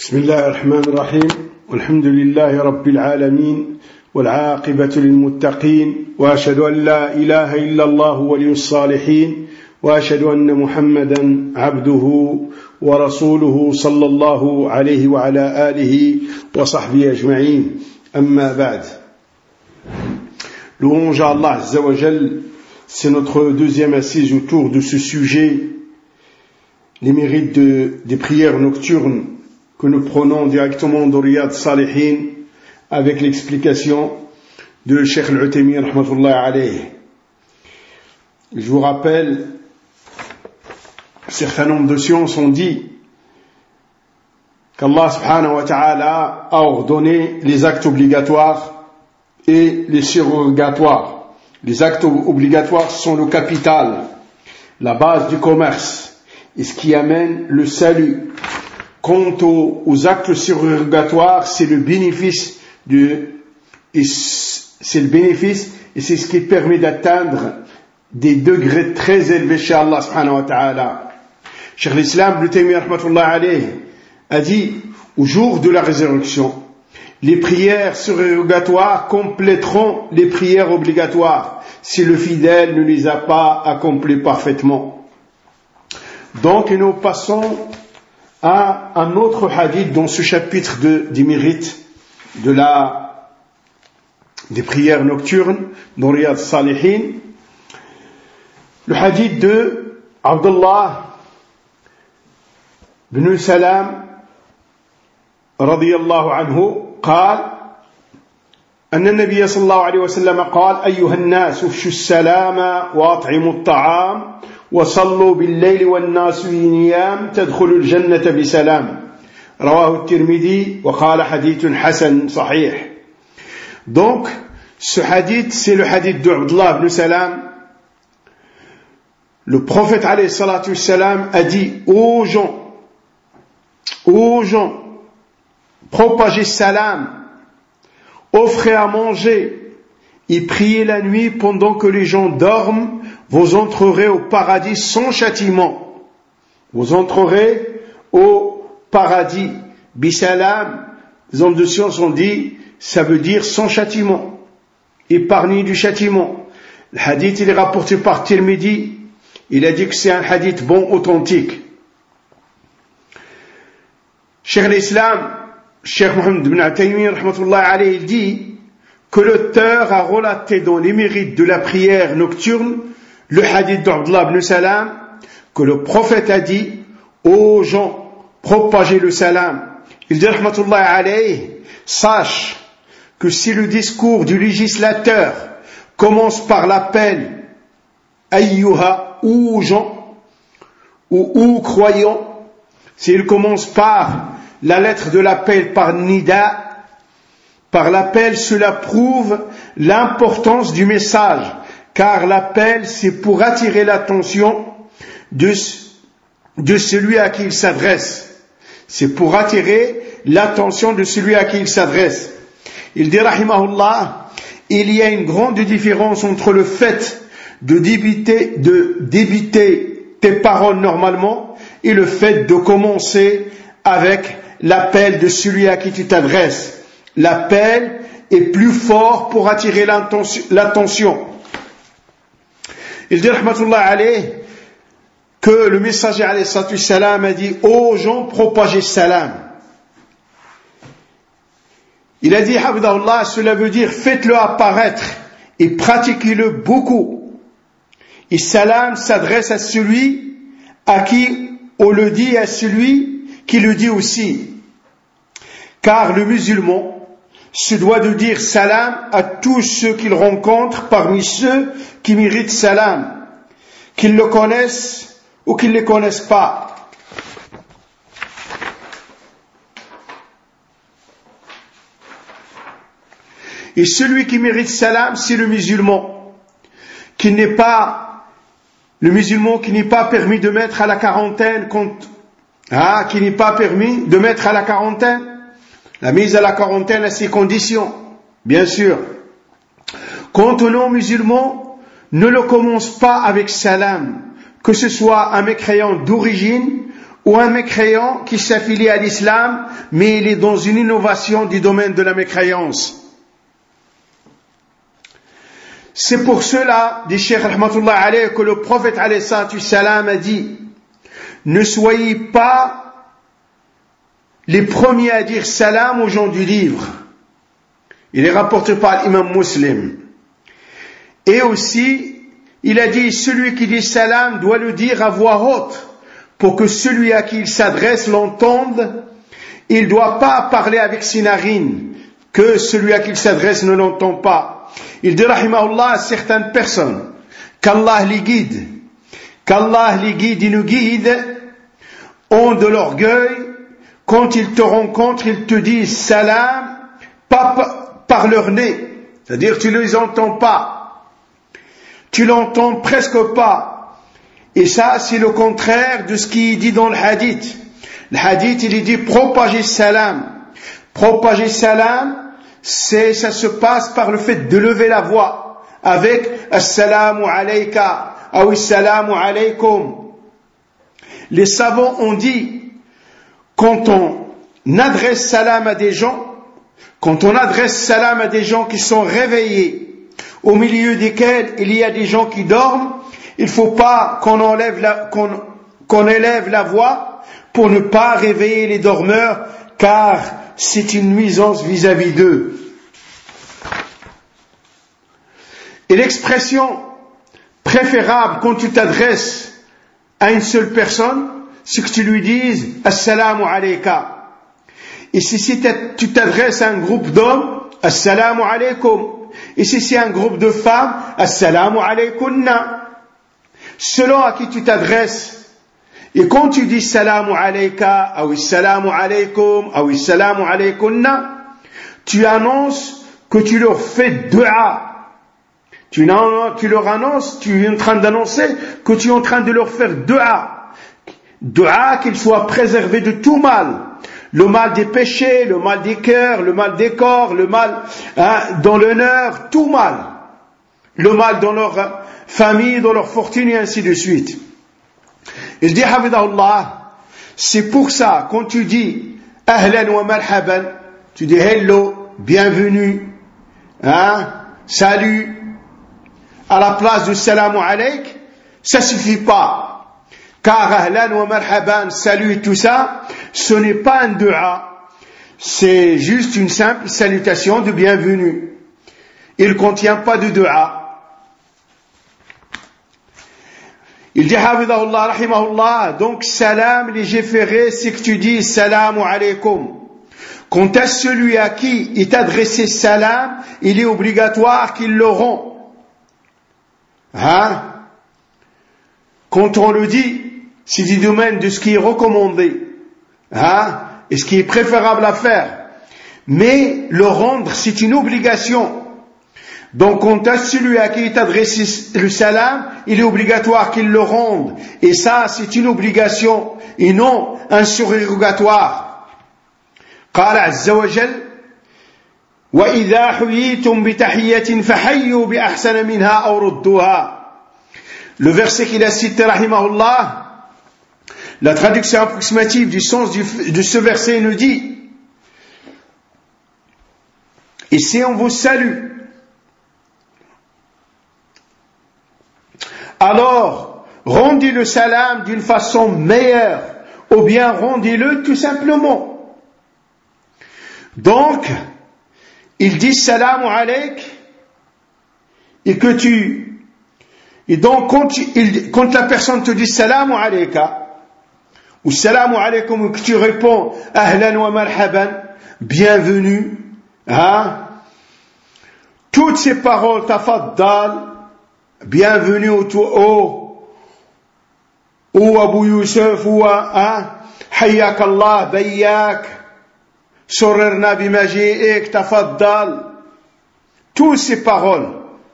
بسم الله الرحمن الرحيم والحمد لله رب العالمين والعاقبة للمتقين وأشهد أن لا إله إلا الله ولي الصالحين وأشهد أن محمدا عبده ورسوله صلى الله عليه وعلى آله وصحبه أجمعين أما بعد. Louange à Allah Azza wa Jal, c'est notre deuxième assise autour de ce sujet, les mérites des prières nocturnes que nous prenons directement de Riyad Salihin avec l'explication de Cheikh Al-Uthaymin rahmatullahi alayhi. Je vous rappelle, un certain nombre de sciences ont dit qu'Allah subhanahu wa ta'ala a ordonné les actes obligatoires et les surrogatoires. Les actes obligatoires sont le capital, la base du commerce et ce qui amène le salut. Quant aux actes surrogatoires, c'est le bénéfice et c'est ce qui permet d'atteindre des degrés très élevés chez Allah subhanahu wa ta'ala. Cheikh l'Islam Ibn Taymiyyah rahmatullah alayhi a dit, au jour de la résurrection, les prières surrogatoires compléteront les prières obligatoires si le fidèle ne les a pas accomplies parfaitement. Donc nous passons à un autre hadith dans ce chapitre des mérites des prières nocturnes dans Riyad Salihin. Le hadith de Abdullah ibn Salam radiyallahu anhu قال أن النبي صلى الله عليه وسلم قال أيها الناس افشوا السلام وأطعموا الطعام وصلوا بالليل والناس نيام تدخلوا الجنة بسلام رواه الترمذي وقال حديث حسن صحيح. Donc ce hadith, c'est le hadith d'Abdullah ibn Salam. Le prophète alayhi salatu wassalam a dit aux gens, propagez salam, offrez à manger et priez la nuit pendant que les gens dorment, vous entrerez au paradis sans châtiment. Vous entrerez au paradis. Bisalam, les hommes de science ont dit, ça veut dire sans châtiment, épargné du châtiment. Le hadith, il est rapporté par Tirmidhi. Il a dit que c'est un hadith bon, authentique. Cheikh l'Islam, Cheikh Mohammed ibn Taymiyyah rahmatullah alayhi, il dit que l'auteur a relaté dans les mérites de la prière nocturne le hadith d'Abdullah ibn Salam, que le prophète a dit aux gens, propagez le salam. Il dit rahmatullah alayhi, sache que si le discours du législateur commence par l'appel ayyuha, ou gens, ou croyants, s'il commence par la lettre de l'appel par nida, par l'appel, cela prouve l'importance du message, car l'appel, c'est pour attirer l'attention de celui à qui il s'adresse. C'est pour attirer l'attention de celui à qui il s'adresse. Il dit, rahimahullah, il y a une grande différence entre le fait de débiter tes paroles normalement et le fait de commencer avec l'appel de celui à qui tu t'adresses. L'appel est plus fort pour attirer l'attention. Il dit, rahmatullah alayhi, que le messager alayhi salatu salam a dit aux gens, propagez salam. Il a dit, hafidahullah, cela veut dire faites-le apparaître et pratiquez-le beaucoup. Et salam s'adresse à celui à qui on le dit et à celui qui le dit aussi. Car le musulman se doit de dire salam à tous ceux qu'il rencontre parmi ceux qui méritent salam, qu'ils le connaissent ou qu'ils ne le connaissent pas. Et celui qui mérite salam, c'est le musulman qui n'est pas permis de mettre à la quarantaine qui n'est pas permis de mettre à la quarantaine. La mise à la quarantaine a ses conditions, bien sûr. Quant aux non-musulmans, ne le commence pas avec salam, que ce soit un mécréant d'origine ou un mécréant qui s'affilie à l'islam, mais il est dans une innovation du domaine de la mécréance. C'est pour cela, dit Cheikh Rahmatullah alayhi, que le prophète alayhi salam a dit: ne soyez pas les premiers à dire salam aux gens du livre. Il est rapporté par l'imam Muslim. Et aussi, il a dit: celui qui dit salam doit le dire à voix haute, pour que celui à qui il s'adresse l'entende. Il ne doit pas parler avec ses narines, que celui à qui il s'adresse ne l'entend pas. Il dit rahimahullah à certaines personnes, qu'Allah les guide, et nous guide, ont de l'orgueil. Quand ils te rencontrent, ils te disent salam, pas par leur nez, c'est-à-dire tu ne les entends pas, tu l'entends presque pas. Et ça, c'est le contraire de ce qui est dit dans le hadith. Le hadith, il est dit propager salam. Propager salam, ça se passe par le fait de lever la voix avec assalamu alayka ou assalamu alaykum. Les savants ont dit, quand on adresse salam à des gens, qui sont réveillés, au milieu desquels il y a des gens qui dorment, il ne faut pas qu'on élève la voix pour ne pas réveiller les dormeurs, car c'est une nuisance vis-à-vis d'eux. Et l'expression préférable quand tu t'adresses à une seule personne, c'est que tu lui dises assalamu alayka. Et si tu t'adresses à un groupe d'hommes, assalamu alaykum. Et si c'est un groupe de femmes, assalamu alaykunna. Selon à qui tu t'adresses. Et quand tu dis salamu alayka, ou salamu alaykum, ou salamu alaykunna, tu annonces que tu leur fais dua. Tu leur annonces, tu es en train d'annoncer que tu es en train de leur faire dua. Dua qu'ils soient préservés de tout mal. Le mal des péchés, le mal des cœurs, le mal des corps, le mal dans l'honneur, tout mal. Le mal dans leur famille, dans leur fortune et ainsi de suite. Il dit hafidahullah, c'est pour ça quand tu dis ahlan wa marhaban, tu dis hello, bienvenue, salut, à la place de salamu alayk, ça suffit pas. Car ahlan wa marhaban, salut et tout ça, ce n'est pas un dua, c'est juste une simple salutation de bienvenue. Il ne contient pas de dua. Il dit hafidahullah rahimahullah, donc salam légiféré, c'est que tu dis salamu alaykum. Quant à celui à qui est adressé salam, il est obligatoire qu'il le rend. Quand on le dit, c'est du domaine de ce qui est recommandé, et ce qui est préférable à faire. Mais le rendre, c'est une obligation. Donc, quant à celui à qui est adressé le salam, il est obligatoire qu'il le rende. Et ça, c'est une obligation, et non un surérogatoire. قال عز وجل وإذا حييتم بتحية فحيوا بأحسن منها أو ردوها. Le verset qu'il a cité, rahimahullah, la traduction approximative du sens de ce verset nous dit: et si on vous salue, alors rendez le salam d'une façon meilleure, ou bien rendez-le tout simplement. Donc, il dit salamu alayk, et donc quand la personne te dit salamu alayka, ou salamu alaykum, et que tu réponds ahlan wa marhaban, bienvenue, toutes ces paroles, tafaddal, bienvenue au Abu Youssef, ou hayyak Allah, bayyak, surrna bimaji'ik, tafaddal. Toutes ces paroles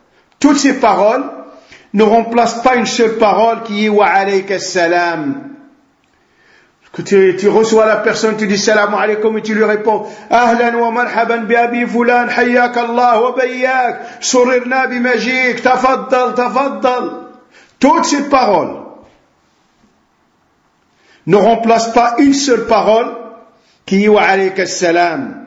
ne remplacent pas une seule parole qui est wa alayka salam. Que tu reçois la personne, tu dis salam alaykum et tu lui réponds ahlan wa marhaban bi abi fulan, hayyak Allah wa bayyak, surrna bimaji'ik, tafaddal. Toutes ces paroles ne remplace pas une seule parole qui est wa alayka salam.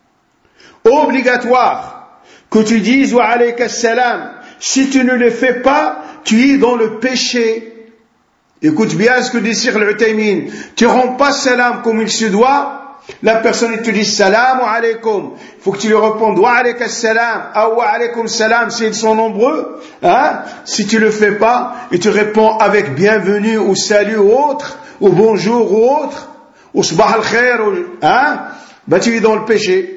Obligatoire que tu dises wa alayka salam. Si tu ne le fais pas, tu es dans le péché. Écoute bien ce que dit Cheikh Al-Uthaymin. Tu ne rends pas salam comme il se doit. La personne te dit salam wa alaykum. Il faut que tu lui répondes wa alayka salam ou wa alaykum salam s'ils sont nombreux. Hein? Si tu ne le fais pas et tu réponds avec bienvenue ou salut ou autre, ou bonjour ou autre, ou sabah al-khair, hein? Bah tu es dans le péché.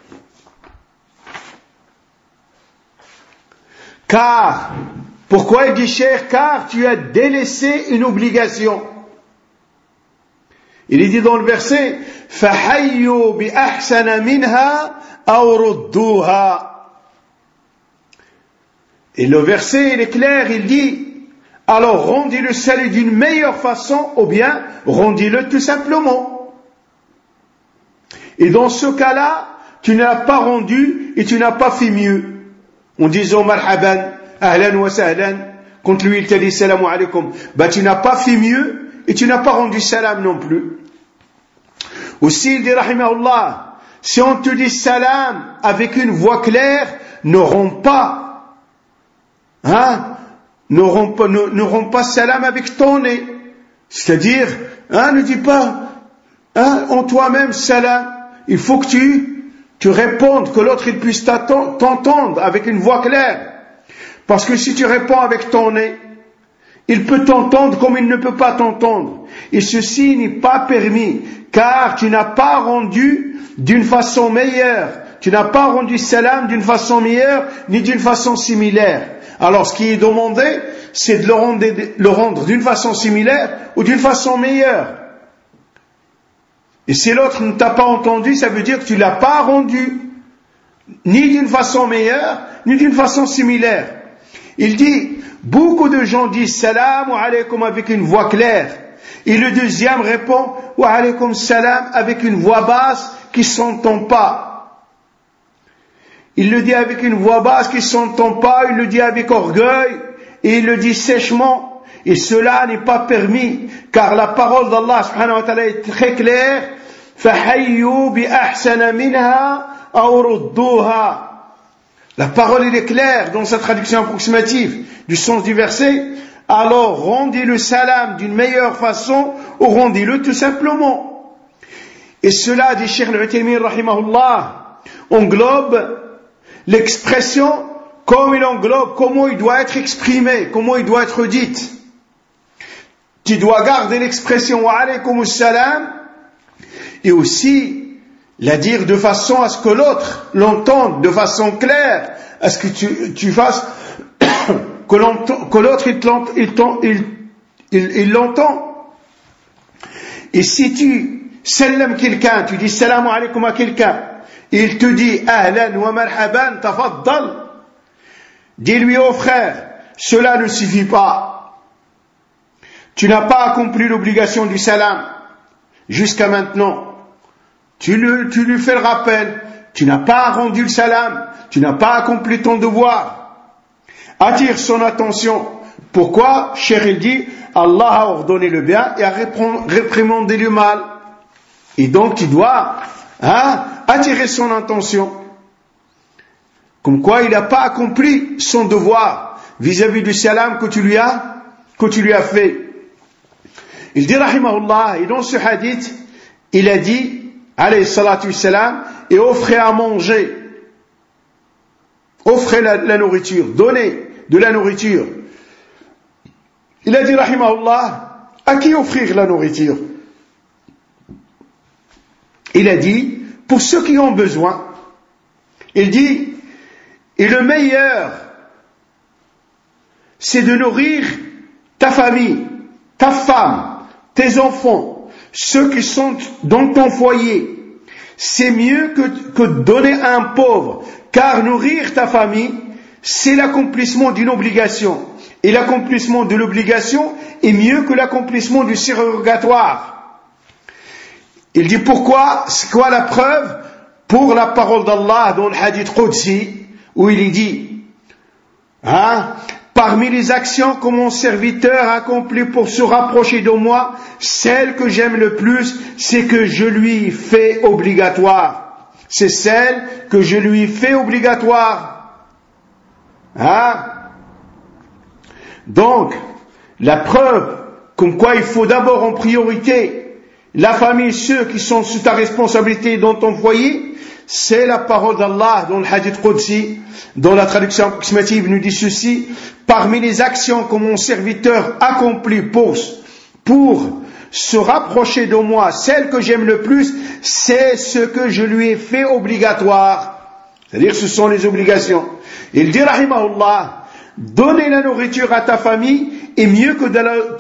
Car, pourquoi il dit cher? Car tu as délaissé une obligation. Il est dit dans le verset, فَحَيُّوا بِأَحْسَنَ مِنْهَا أَوْ رُدُّوهَا. Et le verset, il est clair, il dit, alors rendez le salut d'une meilleure façon, ou bien rendez-le tout simplement. Et dans ce cas-là, tu n'as pas rendu et tu n'as pas fait mieux. En disant marhaban, ahlan wa sahlan, quand lui il t'a dit salam alaykum, bah tu n'as pas fait mieux et tu n'as pas rendu salam non plus. Aussi il dit rahimahullah, si on te dit salam avec une voix claire, ne romps pas, hein, ne romps pas salam avec ton nez, c'est-à-dire, hein, ne dis pas, hein, en toi-même salam, il faut que tu répondes, que l'autre il puisse t'entendre avec une voix claire. Parce que si tu réponds avec ton nez, il peut t'entendre comme il ne peut pas t'entendre. Et ceci n'est pas permis, car tu n'as pas rendu d'une façon meilleure. Tu n'as pas rendu salam d'une façon meilleure, ni d'une façon similaire. Alors ce qui est demandé, c'est de le rendre d'une façon similaire ou d'une façon meilleure. Et si l'autre ne t'a pas entendu, ça veut dire que tu ne l'as pas rendu, ni d'une façon meilleure, ni d'une façon similaire. Il dit, beaucoup de gens disent salam wa alaykum avec une voix claire. Et le deuxième répond wa alaykum salam avec une voix basse qui ne s'entend pas. Il le dit avec une voix basse qui ne s'entend pas, il le dit avec orgueil, et il le dit sèchement. Et cela n'est pas permis, car la parole d'Allah subhanahu wa ta'ala est très claire. فَحَيُّوا بِأَحْسَنَ مِنْهَا أَوْ رُدُّوهَا. La parole elle est claire dans sa traduction approximative du sens du verset. Alors rendez le salam d'une meilleure façon ou rendez-le tout simplement. Et cela, dit Cheikh Al-Uthaymin rahimahullah, englobe l'expression comme il englobe comment il doit être exprimé, comment il doit être dit. Tu dois garder l'expression wa alaykum salam et aussi la dire de façon à ce que l'autre l'entende de façon claire, à ce que tu fasses que l'autre il l'entend. Et si tu salam quelqu'un, tu dis salam alaykum à quelqu'un, et il te dit ahlan wa marhaban tafaddal, dis-lui au frère, cela ne suffit pas. Tu n'as pas accompli l'obligation du salam jusqu'à maintenant. Tu lui fais le rappel. Tu n'as pas rendu le salam. Tu n'as pas accompli ton devoir. Attire son attention. Pourquoi? Cheikh il dit, Allah a ordonné le bien et a réprimandé le mal. Et donc tu dois attirer son attention. Comme quoi il n'a pas accompli son devoir vis-à-vis du salam que tu lui as fait. Il dit rahimahullah, et dans ce hadith, il a dit, alayhi salatu wassalam, et offrez à manger, offrez la nourriture, donnez de la nourriture. Il a dit rahimahullah, à qui offrir la nourriture? Il a dit, pour ceux qui ont besoin. Il dit, et le meilleur, c'est de nourrir ta famille, ta femme, tes enfants, ceux qui sont dans ton foyer. C'est mieux que de donner à un pauvre, car nourrir ta famille, c'est l'accomplissement d'une obligation. Et l'accomplissement de l'obligation est mieux que l'accomplissement du surrogatoire. Il dit pourquoi? C'est quoi la preuve? Pour la parole d'Allah dans le hadith Qudsi, où il est dit, par parmi les actions que mon serviteur accomplit pour se rapprocher de moi, celle que j'aime le plus, c'est que je lui fais obligatoire. C'est celle que je lui fais obligatoire. Hein? Donc, la preuve comme quoi il faut d'abord en priorité la famille, ceux qui sont sous ta responsabilité dans ton foyer, c'est la parole d'Allah dans le hadith Qudsi, dans la traduction approximative nous dit ceci: parmi les actions que mon serviteur accomplit pour se rapprocher de moi, celle que j'aime le plus, c'est ce que je lui ai fait obligatoire. C'est-à-dire ce sont les obligations. Il dit rahimahullah, donner la nourriture à ta famille est mieux que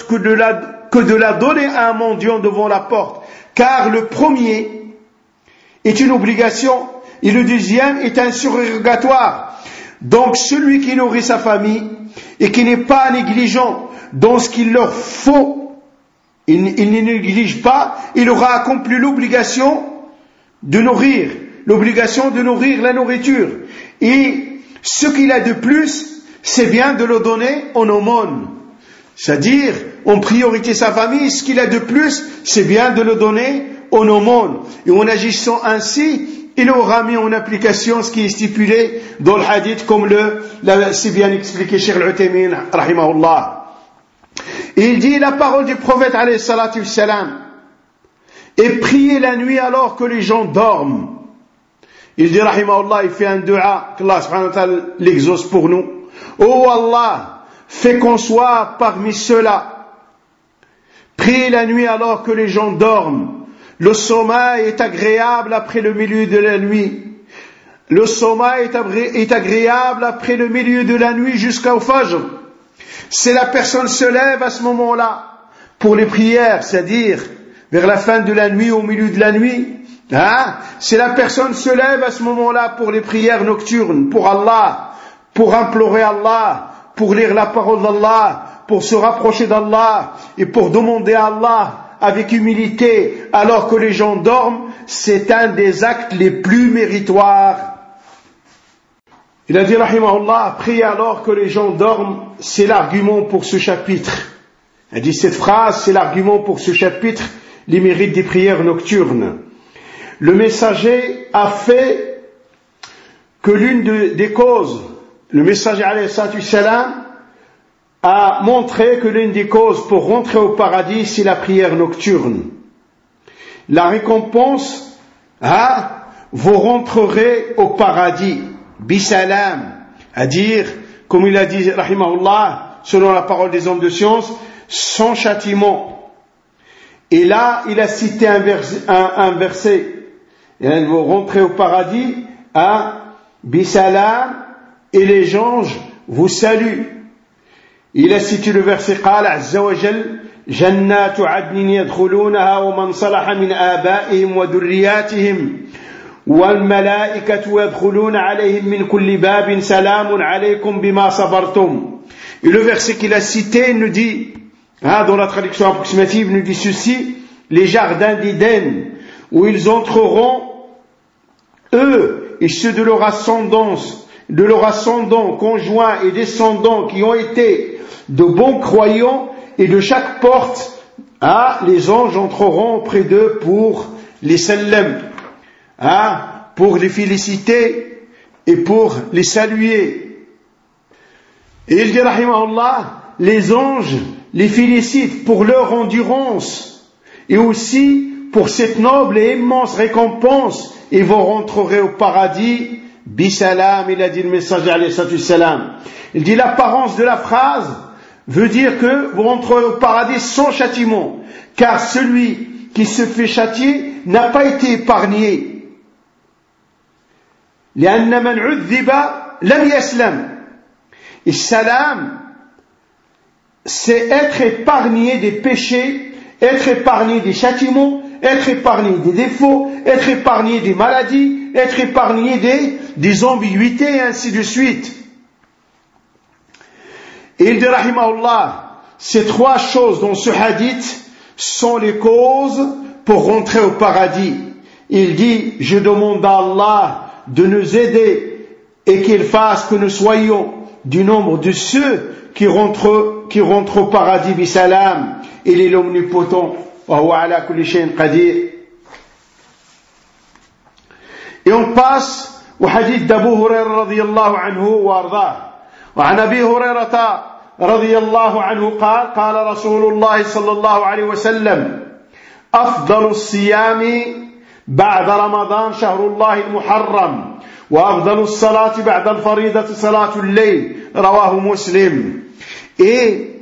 de la donner à un mendiant devant la porte, car le premier est une obligation et le deuxième est un surérogatoire. Donc celui qui nourrit sa famille et qui n'est pas négligent dans ce qu'il leur faut, il ne néglige pas, il aura accompli l'obligation de nourrir la nourriture. Et ce qu'il a de plus, c'est bien de le donner en aumône. C'est-à-dire, en priorité sa famille, ce qu'il a de plus, c'est bien de le donner en aumône. Et en agissant ainsi, il aura mis en application ce qui est stipulé dans le hadith, comme c'est bien expliqué Cheikh Al-Uthaymin, rahimahullah. Et il dit la parole du prophète, alayhi salatu wassalam, et prier la nuit alors que les gens dorment. Il dit, rahimahullah, il fait un dua, qu'Allah subhanahu wa ta'ala l'exauce pour nous. Oh Allah, fais qu'on soit parmi ceux-là. Priez la nuit alors que les gens dorment. Le sommeil est agréable après le milieu de la nuit. Le sommeil est agréable après le milieu de la nuit jusqu'au Fajr. Si la personne se lève à ce moment-là pour les prières, c'est-à-dire vers la fin de la nuit, au milieu de la nuit, si la personne se lève à ce moment-là pour les prières nocturnes, pour Allah, pour implorer Allah, pour lire la parole d'Allah, pour se rapprocher d'Allah et pour demander à Allah avec humilité alors que les gens dorment, c'est un des actes les plus méritoires. Il a dit, rahimahullah, prier alors que les gens dorment, c'est l'argument pour ce chapitre. Il a dit cette phrase, c'est l'argument pour ce chapitre, les mérites des prières nocturnes. Le messager a fait que l'une des causes, le messager alayhi salatu wassalam a montré que l'une des causes pour rentrer au paradis, c'est la prière nocturne. La récompense, vous rentrerez au paradis, bisalam, à dire, comme il a dit, rahimahullah, selon la parole des hommes de science, sans châtiment. Et là, il a cité un verset, et vous rentrez au paradis, bisalam, et les anges vous saluent. Il a cité le verset قال عز وجل جنات عدن يدخلونها ومن صلح من آبائهم وذرياتهم والملائكة يدخلون عليهم من كل باب سلام عليكم بما صبرتم. Et le verset qu'il a cité nous dit, dans la traduction approximative, nous dit ceci: les jardins d'Éden où ils entreront, eux et ceux de leur ascendant conjoints et descendants qui ont été de bons croyants, et de chaque porte, les anges entreront auprès d'eux pour les salam, pour les féliciter et pour les saluer. Et il dit, rahimahullah, les anges les félicitent pour leur endurance et aussi pour cette noble et immense récompense, et vous rentrerez au paradis bisalam. Il a dit le messager alayhi salatu wassalam. Il dit l'apparence de la phrase veut dire que vous rentrez au paradis sans châtiment, car celui qui se fait châtier n'a pas été épargné. لأن من عذب لم يسلم. Et salam, c'est être épargné des péchés, être épargné des châtiments, être épargné des défauts, être épargné des maladies, être épargné des ambiguïtés, et ainsi de suite. Et il dit, rahimahullah, ces trois choses dans ce hadith sont les causes pour rentrer au paradis. Il dit, je demande à Allah de nous aider et qu'il fasse que nous soyons du nombre de ceux qui rentrent au paradis bisalam. Il est l'omnipotent. Wa huwa ala kulli shay'in qadir. Et on passe au hadith d'Abu Hurairah radiyallahu anhu wa ardah. وعن أبي هريرة رضي الله عنه قال قال رسول الله صلى الله عليه وسلم أفضل الصيام بعد رمضان شهر الله المحرم وأفضل الصلاة بعد الفريضة صلاة الليل رواه مسلم. Et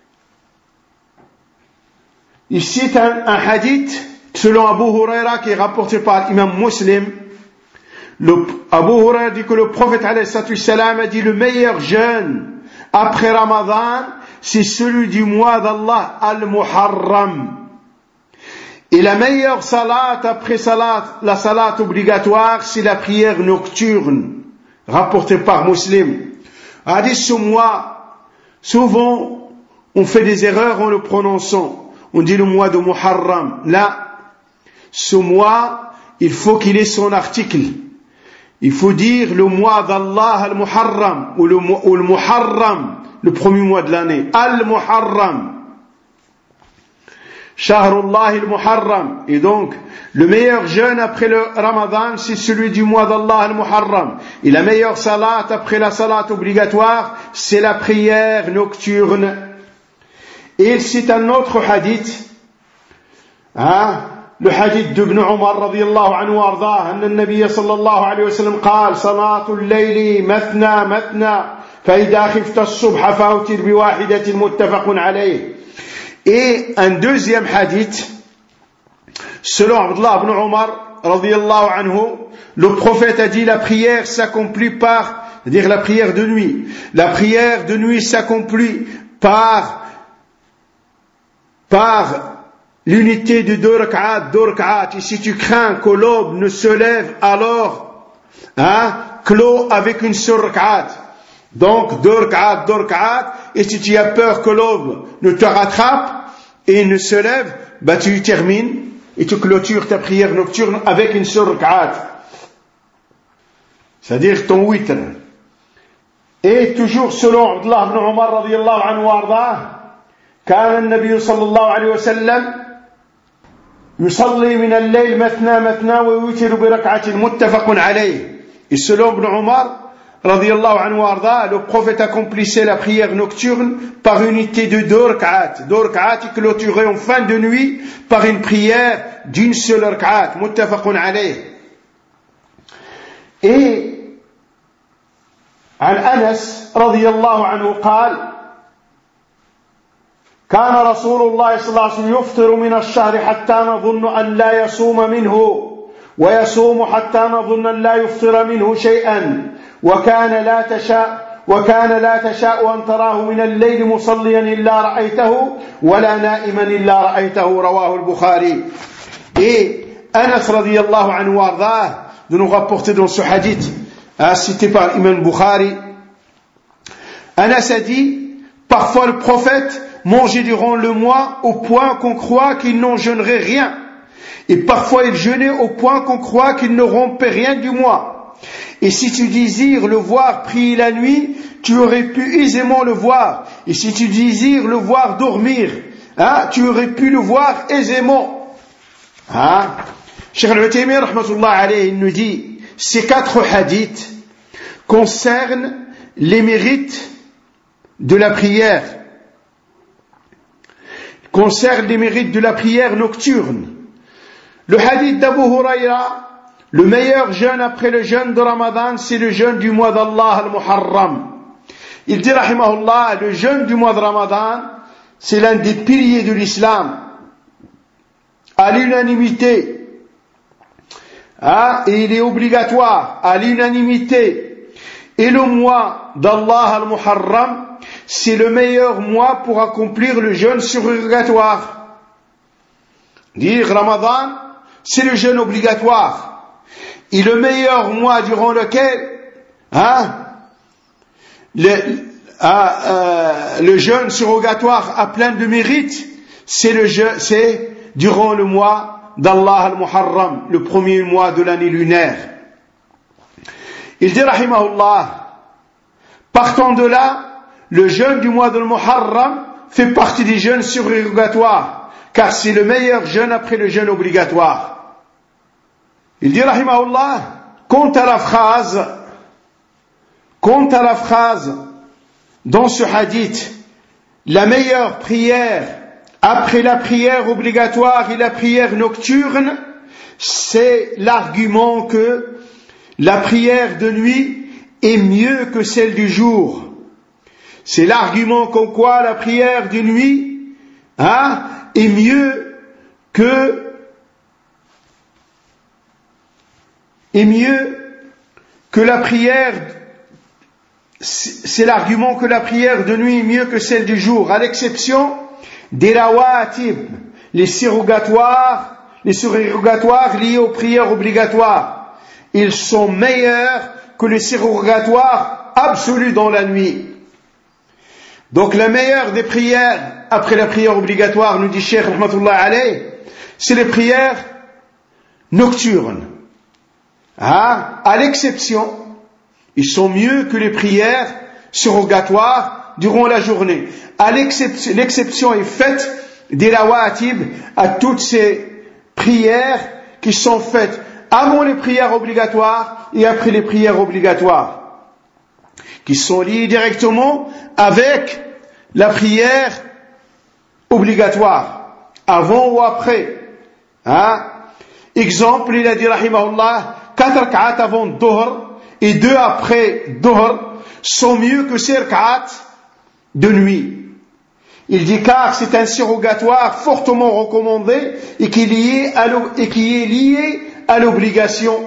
il cite un hadith selon Abu Huraira qui est rapporté par l'imam Muslim. Abu Huraira dit que le prophète alayhi salam a dit le meilleur jeûne après Ramadan c'est celui du mois d'Allah al-Muharram. Et la meilleure salat après la salat obligatoire c'est la prière nocturne rapportée par Muslim. A dit ce mois souvent on fait des erreurs en le prononçant. On dit le mois de Muharram. Là, ce mois, il faut qu'il ait son article. Il faut dire le mois d'Allah al-Muharram ou le Muharram, le premier mois de l'année. Al-Muharram. Shahrullah al-Muharram. Et donc, le meilleur jeûne après le Ramadan, c'est celui du mois d'Allah al-Muharram. Et la meilleure salat après la salat obligatoire, c'est la prière nocturne. Et il cite un autre hadith, le hadith d'Ibn Umar radiyallahu anhu wa ardah, أن النبي صلى الله عليه وسلم قال صلاة الليل مثنى مثنى فإذا خفت الصبح فأوتر بواحدة متفق عليه. Et un deuxième hadith, selon Abdullah ibn Umar radiyallahu anhu, le prophète a dit la prière s'accomplit par, c'est-à-dire la prière de nuit. La prière de nuit s'accomplit par l'unité de deux rak'at, et si tu crains que l'aube ne se lève, alors, clos avec une seule rak'at. Donc, deux rak'at, et si tu as peur que l'aube ne te rattrape et ne se lève, tu termines et tu clôtures ta prière nocturne avec une seule rak'at. C'est-à-dire ton witr. Et toujours selon Abdullah ibn Umar radiyallahu anhu wa ardah, كان النبي صلى الله عليه وسلم يصلي من الليل مثنى مثنى ويوتر بركعة متفق عليه. Et selon Ibn Umar radiyallahu anhu wa arda, le prophète accomplissait la prière nocturne par unité de deux rak'at. Deux rak'at qui clôturaient en fin de nuit par une prière d'une seule rak'at. Muttafaqun alayh. Et عن أنس رضي الله عنه قال كان رسول الله صلى الله عليه وسلم يفطر من الشهر حتى نظن أن لا يصوم منه ويصوم حتى نظن أن لا يفطر منه شيئا وكان لا تشاء أن تراه من الليل مصليا إلا رأيته ولا نائما إلا رأيته رواه البخاري. Et Anas radiyallahu anhu wardah de nous rapporter dans ce hadith cité par l'imam Bukhari, Anas a dit parfois le prophète mangeait durant le mois au point qu'on croit qu'il n'en jeûnerait rien. Et parfois il jeûnait au point qu'on croit qu'il ne rompait rien du mois. Et si tu désires le voir prier la nuit, tu aurais pu aisément le voir. Et si tu désires le voir dormir, tu aurais pu le voir aisément. Cheikh al-Uthaymin rahmatullah alayhi nous dit, ces 4 hadiths concernent les mérites de la prière. Concerne les mérites de la prière nocturne. Le hadith d'Abu Huraira, le meilleur jeûne après le jeûne de Ramadan, c'est le jeûne du mois d'Allah al-Muharram. Il dit rahimahullah, le jeûne du mois de Ramadan, c'est l'un des piliers de l'islam. À l'unanimité. Et il est obligatoire, à l'unanimité. Et le mois d'Allah al-Muharram, c'est le meilleur mois pour accomplir le jeûne surrogatoire. Dire Ramadan, c'est le jeûne obligatoire. Et le meilleur mois durant lequel le jeûne surrogatoire a plein de mérites, c'est durant le mois d'Allah al-Muharram, le premier mois de l'année lunaire. Il dit rahimahullah, Partant de là, le jeûne du mois de Muharram fait partie des jeûnes surérogatoires, car c'est le meilleur jeûne après le jeûne obligatoire. Il dit, rahimahullah, quant à la phrase dans ce hadith, la meilleure prière après la prière obligatoire et la prière nocturne, c'est l'argument que la prière de nuit est mieux que celle du jour. C'est l'argument comme quoi la prière de nuit est mieux que la prière. C'est l'argument que la prière de nuit est mieux que celle du jour, à l'exception des rawatib, les surrogatoires liés aux prières obligatoires. Ils sont meilleurs que les surrogatoires absolus dans la nuit. Donc la meilleure des prières après la prière obligatoire, nous dit Cheikh rahmatullah alayh, c'est les prières nocturnes. À l'exception, ils sont mieux que les prières surrogatoires durant la journée. L'exception est faite des rawatib, à toutes ces prières qui sont faites avant les prières obligatoires et après les prières obligatoires, qui sont liées directement avec la prière obligatoire, avant ou après. Exemple, il a dit rahimahullah, 4 rak'at avant Dhuhr et 2 après Dhuhr sont mieux que ces rak'at de nuit. Il dit car c'est un surrogatoire fortement recommandé et qui est lié à l'obligation.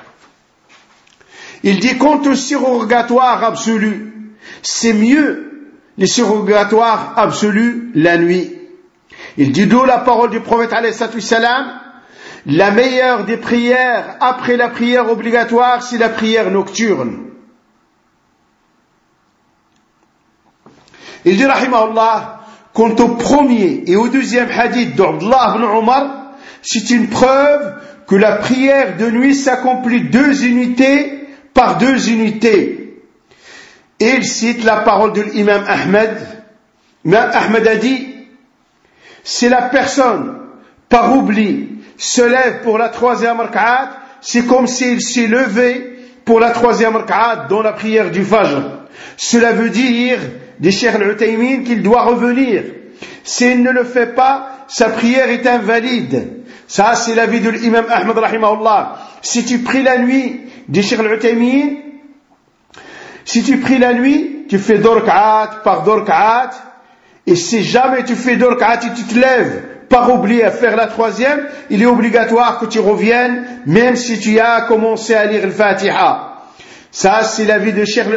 Il dit quant au surrogatoire absolu, c'est mieux les surrogatoires absolus la nuit. Il dit d'où la parole du prophète alayhi salam, la meilleure des prières après la prière obligatoire, c'est la prière nocturne. Il dit rahimahullah, quant au premier et au deuxième hadith d'Abdullah ibn Omar, c'est une preuve que la prière de nuit s'accomplit 2 unités par 2 unités. Et il cite la parole de l'imam Ahmed. L'imam Ahmed a dit, si la personne, par oubli, se lève pour la 3e rak'at, c'est comme s'il s'est levé pour la 3e rak'at dans la prière du Fajr. Cela veut dire, dit Cheikh Al-Uthaymin, qu'il doit revenir. S'il ne le fait pas, sa prière est invalide. Ça, c'est l'avis de l'imam Ahmed rahimahullah. Si tu pries la nuit, dit Cheikh Al-Uthaymin, si tu pries la nuit, tu fais 2 rak'at par 2 rak'at, et si jamais tu fais 2 rak'at et tu te lèves par oubli à faire la 3e, il est obligatoire que tu reviennes, même si tu as commencé à lire le Fatiha. Ça, c'est l'avis de Cheikh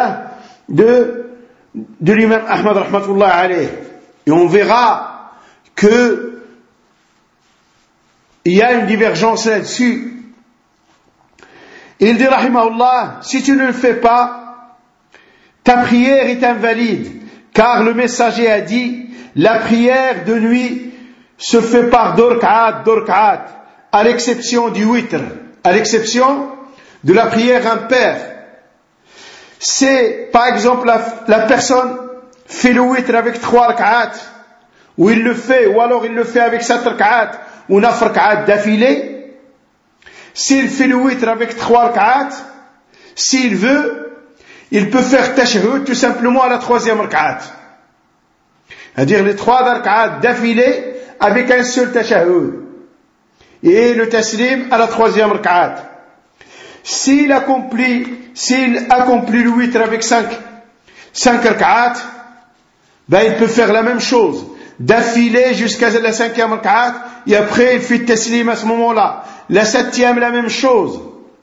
de l'imam Ahmad rahmatullah alayh. Et on verra que il y a une divergence là-dessus. Il dit rahimahullah, si tu ne le fais pas, ta prière est invalide, car le messager a dit, la prière de nuit se fait par 2 rak'at, à l'exception du witr, à l'exception de la prière impaire. C'est, par exemple, la personne fait le witr avec 3 rak'at, ou il le fait, ou alors il le fait avec 7 rak'at, ou 9 rak'at d'affilée. S'il fait le witr avec 3 rak'at, s'il veut, il peut faire tashahhud tout simplement à la 3e rak'at. C'est-à-dire les 3 rak'at d'affilée avec un seul tashahhud. Et le taslim à la 3e rak'at. S'il accomplit le witr avec 5 rak'at, il peut faire la même chose, d'affilée jusqu'à la 5e rak'at, et après il fait taslim à ce moment-là. La 7e, la même chose.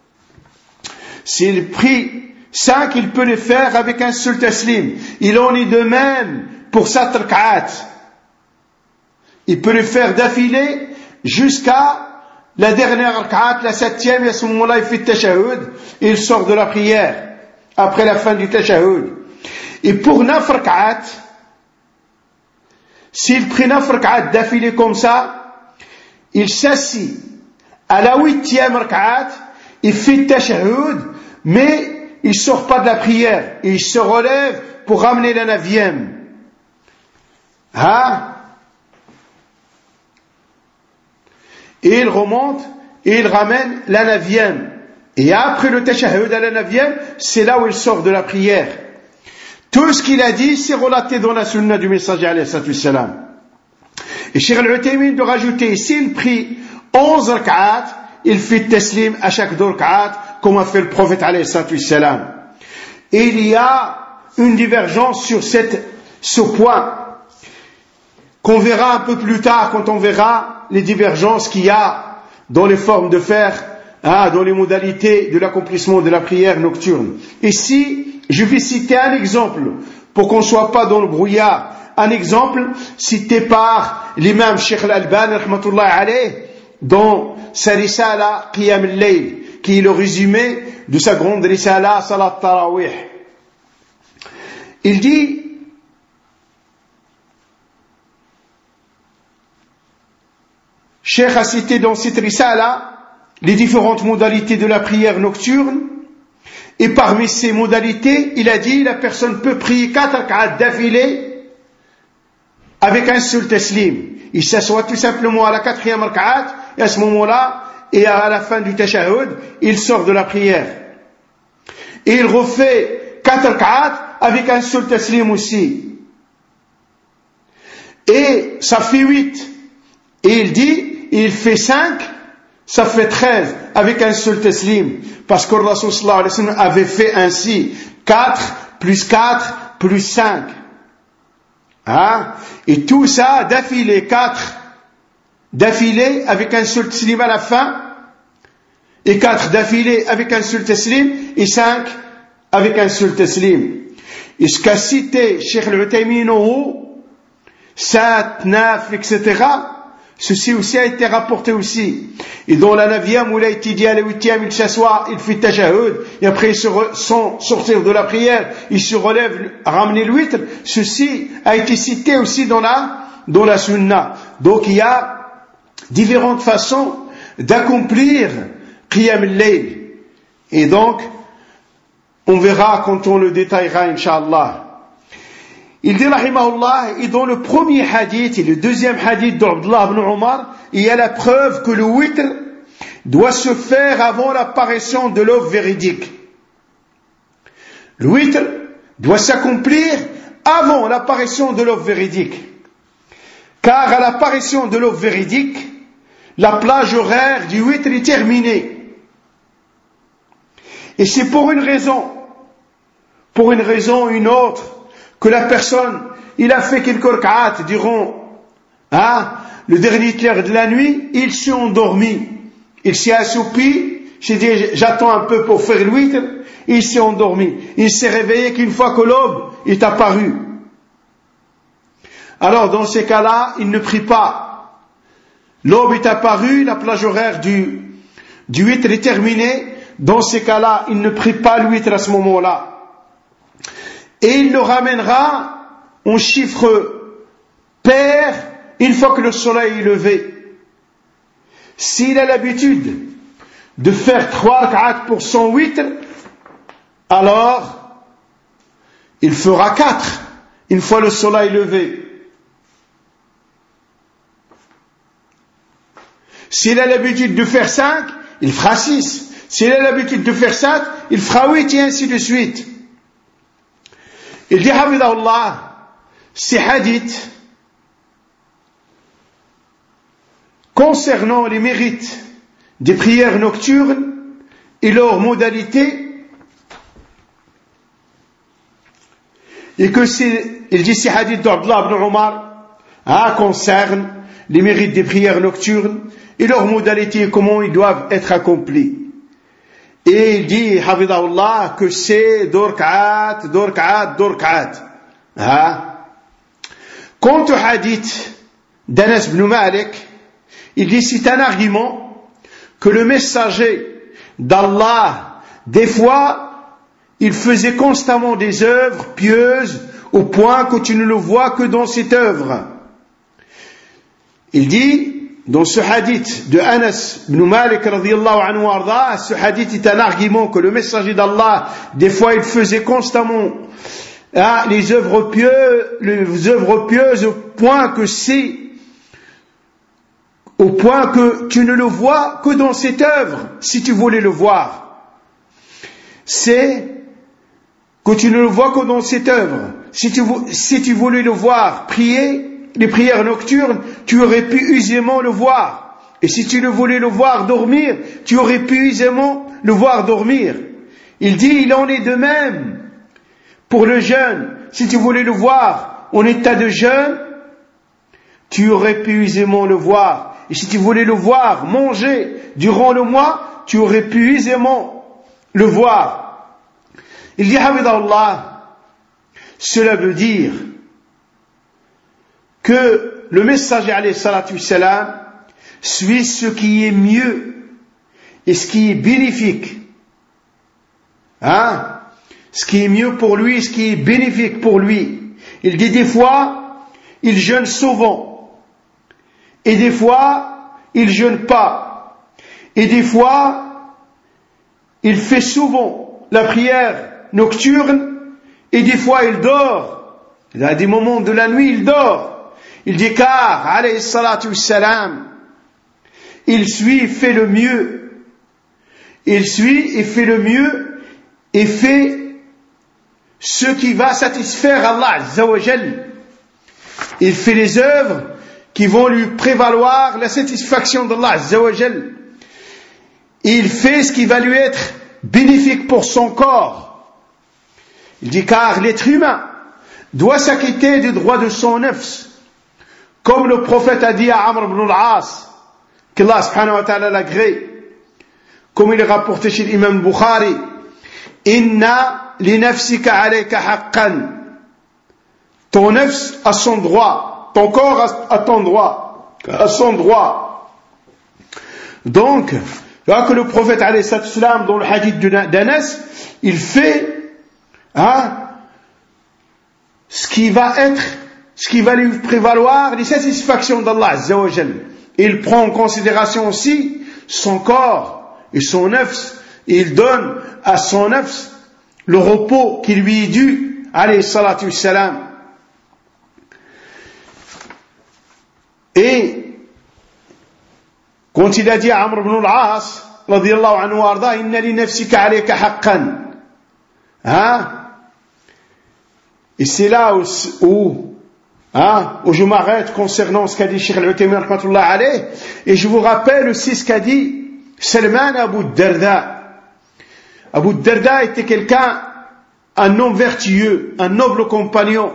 S'il prie 5, il peut les faire avec un seul taslim. Il en est de même pour 7 rak'at. Il peut les faire d'affilée jusqu'à la dernière rak'at, la 7e, et à ce moment-là, il fait tashahhud, et il sort de la prière, après la fin du tashahhud. Et pour 9 rak'at, s'il prie 9 rak'at d'affilée comme ça, il s'assit à la 8e rak'at, il fait tashahhud, mais il ne sort pas de la prière, il se relève pour ramener la 9e. Et il remonte et il ramène la 9e. Et après le tashahhud à la 9e, c'est là où il sort de la prière. Tout ce qu'il a dit, c'est relaté dans la sunna du messager alayhi salatu wassalam. Et Cheikh Al-Uthaymin de rajouter ici, il prie 11 rak'at, il fait taslim à chaque 2 rak'at, comme a fait le prophète alayhi salatu wassalam. Et il y a une divergence sur ce point, qu'on verra un peu plus tard quand on verra les divergences qu'il y a dans les formes de faire, dans les modalités de l'accomplissement de la prière nocturne. Ici, je vais citer un exemple, pour qu'on ne soit pas dans le brouillard. Un exemple cité par l'imam Cheikh Al-Albani, rahmatullahi alayh, dans sa risala Qiyam al-Layl, qui est le résumé de sa grande risala Salat Tarawih. Il dit, Cheikh a cité dans cette risala les différentes modalités de la prière nocturne, et parmi ces modalités, il a dit, la personne peut prier 4 rak'at d'affilée avec un seul taslim. Il s'assoit tout simplement à la 4e rak'at, et à ce moment-là, et à la fin du tashahhud, il sort de la prière. Et il refait 4 rak'at avec un seul taslim aussi. Et ça fait 8. Et il dit, il fait 5, ça fait 13 avec un seul taslim. Parce que le Rasul sallallahu alayhi wa sallam avait fait ainsi 4 plus 4 plus 5. Et tout ça d'affilée, 4 d'affilée avec un seul taslim à la fin, et 4 d'affilée avec un seul taslim, et 5 avec un seul taslim. Et ce qu'a cité Cheikh Al-Uthaymin, 7, 9, etc., ceci aussi a été rapporté aussi. Et dans la 9e, où il a été dit à la 8e, il s'assoit, il fait tashahhud, et après, sans sortir de la prière, il se relève, ramener le witr. Ceci a été cité aussi dans la sunna. Donc, il y a différentes façons d'accomplir Qiyam al-Layl. Et donc, on verra quand on le détaillera, Inch'Allah. Il dit, rahimahullah, et dans le premier hadith et le deuxième hadith d'Abdullah ibn Omar, il y a la preuve que le witr doit se faire avant l'apparition de l'aube véridique. Le witr doit s'accomplir avant l'apparition de l'aube véridique. Car à l'apparition de l'aube véridique, la plage horaire du witr est terminée. Et c'est pour une raison ou une autre, que la personne, il a fait quelques rak'at durant le dernier tiers de la nuit, il s'est endormi, il s'est assoupi, j'ai dit j'attends un peu pour faire le witr, il s'est endormi, il s'est réveillé qu'une fois que l'aube est apparue. Alors dans ces cas-là, il ne prie pas. L'aube est apparue, la plage horaire du witr est terminée, dans ces cas-là, il ne prie pas le witr à ce moment-là. Et il le ramènera en chiffre pair une fois que le soleil est levé. S'il a l'habitude de faire 3 rak'at pour son witr, alors il fera 4 une fois le soleil levé. S'il a l'habitude de faire 5, il fera 6. S'il a l'habitude de faire 7, il fera 8 et ainsi de suite. Il dit, Hafidahullah, ces hadiths concernant les mérites des prières nocturnes et leurs modalités, et que il dit ces hadiths d'Abdullah ibn Omar concernent les mérites des prières nocturnes et leurs modalités et comment ils doivent être accomplis. Et il dit, Hafidahullah, que c'est dorkat. Quant au hadith d'Anas ibn Malik, il dit, c'est un argument que le messager d'Allah, des fois, il faisait constamment des œuvres pieuses au point que tu ne le vois que dans cette œuvre. Il dit, dans ce hadith de Anas ibn Malik radiyallahu anhu arda, ce hadith est un argument que le messager d'Allah, des fois il faisait constamment les œuvres pieuses au point que tu ne le vois que dans cette œuvre, si tu voulais le voir. C'est que tu ne le vois que dans cette œuvre. Si tu voulais le voir prier, les prières nocturnes, tu aurais pu aisément le voir. Et si tu ne voulais le voir dormir, tu aurais pu aisément le voir dormir. Il dit, il en est de même pour le jeûne. Si tu voulais le voir en état de jeûne, tu aurais pu aisément le voir. Et si tu voulais le voir manger durant le mois, tu aurais pu aisément le voir. Il dit, Hamidallah, cela veut dire que le messager alayhi salatu wassalam suit ce qui est mieux et ce qui est bénéfique. Ce qui est mieux pour lui, ce qui est bénéfique pour lui. Il dit des fois, il jeûne souvent. Et des fois, il jeûne pas. Et des fois, il fait souvent la prière nocturne. Et des fois, il dort. Il y a des moments de la nuit, il dort. Il dit car, alayhi salatu wassalam, il suit, fait le mieux. Il suit et fait le mieux et fait ce qui va satisfaire Allah Azza wa Jal. Il fait les œuvres qui vont lui prévaloir la satisfaction d'Allah Azza wa Jal. Il fait ce qui va lui être bénéfique pour son corps. Il dit car l'être humain doit s'acquitter du droit de son nafs. Comme le prophète a dit à Amr ibn al-As, qu'Allah subhanahu wa ta'ala l'agrée, comme il est rapporté chez l'imam Bukhari, Inna li nafsika alayka haqqan. Ton nafs a son droit, ton corps a ton droit, a son droit. Donc, là que le prophète alayhi salam, dans le hadith d'Anas, il fait ce qui va lui prévaloir les satisfactions d'Allah Azza wa Jal. Il prend en considération aussi son corps et son nafs, et il donne à son nafs le repos qui lui est dû, alayhi salatu wassalam. Et quand il a dit à Amr ibn al-As radiyallahu anhu arda, inna li nafsika alayka haqqan, et c'est là où je m'arrête concernant ce qu'a dit Cheikh Al-Uthaymin rahmatullah alayh, et je vous rappelle aussi ce qu'a dit Salman Abu Darda. Abu Darda était quelqu'un, un homme vertueux, un noble compagnon,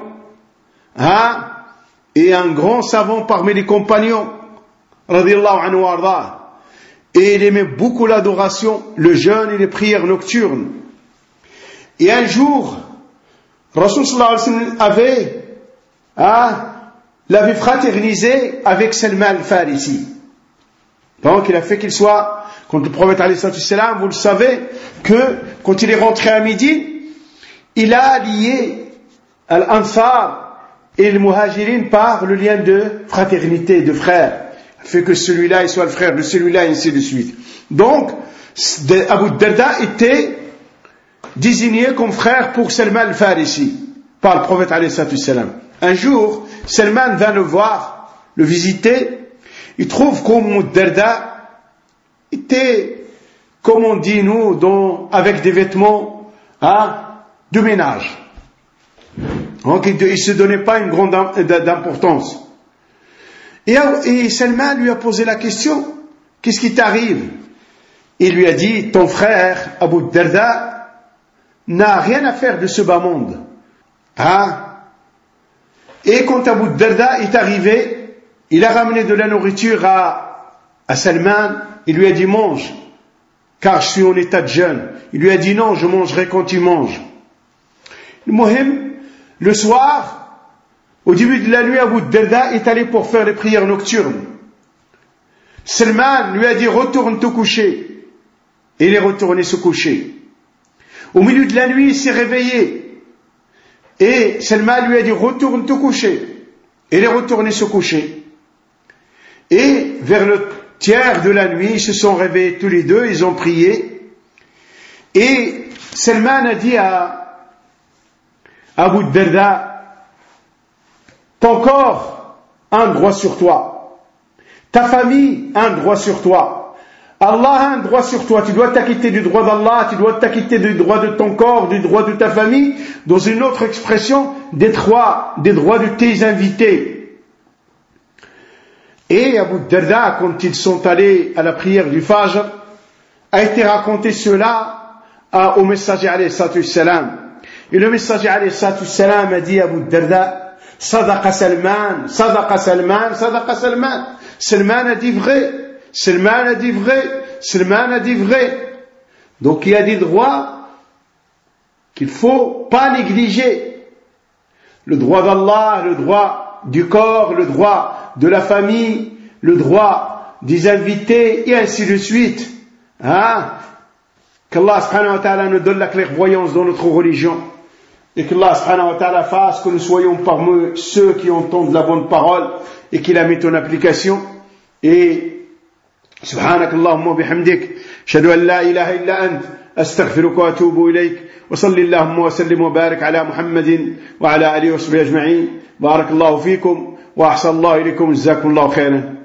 et un grand savant parmi les compagnons, radiyallahu anhu arda. Et il aimait beaucoup l'adoration, le jeûne et les prières nocturnes. Et un jour, Rasul sallallahu alayhi wa sallam l'avait fraternisé avec Salman al-Farisi. Donc il a fait qu'il soit, quand le prophète alayhi salam, vous le savez, que quand il est rentré à midi, il a lié Al-Ansar et le Muhajirin par le lien de fraternité, de frère. Il fait que celui-là il soit le frère de celui-là, et ainsi de suite. Donc, Abu Darda était désigné comme frère pour Salman al-Farisi par le prophète alayhi salam. Un jour, Salman vint le voir, le visiter. Il trouve qu'Abu Darda était, comme on dit nous, avec des vêtements de ménage. Donc il ne se donnait pas une grande d'importance. Et Salman lui a posé la question, qu'est-ce qui t'arrive? Il lui a dit, ton frère Abu Darda n'a rien à faire de ce bas monde. Et quand Abu Darda est arrivé, il a ramené de la nourriture à Salman. Il lui a dit mange, car je suis en état de jeûne. Il lui a dit non, je mangerai quand tu manges. Le soir, au début de la nuit, Abu Darda est allé pour faire les prières nocturnes. Salman lui a dit retourne te coucher. Et il est retourné se coucher. Au milieu de la nuit, il s'est réveillé. Et Salman lui a dit retourne te coucher. Et il est retourné se coucher. Et vers le tiers de la nuit, ils se sont réveillés tous les deux, ils ont prié. Et Salman a dit à Abu Darda, ton corps a un droit sur toi, ta famille a un droit sur toi, Allah a un droit sur toi, tu dois t'acquitter du droit d'Allah, tu dois t'acquitter du droit de ton corps, du droit de ta famille, dans une autre expression, des droits de tes invités. Et Abu Darda, quand ils sont allés à la prière du Fajr, a été raconté cela au messager alayhi salatu wassalam. Et le messager alayhi salatu wassalam a dit à Abu Darda, Sadaqa Salman, Sadaqa Salman, Sadaqa Salman. Salman a dit vrai, Salman a dit vrai, Salman a dit vrai. Donc il y a des droits qu'il ne faut pas négliger. Le droit d'Allah, le droit du corps, le droit de la famille, le droit des invités, et ainsi de suite. Qu'Allah subhanahu wa ta'ala nous donne la clairvoyance dans notre religion, et qu'Allah subhanahu wa ta'ala fasse que nous soyons parmi ceux qui entendent la bonne parole et qui la mettent en application. Et subhanak Allahumma bihamdik, ashhadu an la ilaha illa ant, astaghfiruka wa atubu ilayk, wa salli Allahumma wa sallim wa barik ala Muhammadin wa ala alihi wa sahbihi ajma'in. Barakallahu fikum. وأحسن الله إليكم جزاكم الله خيرا.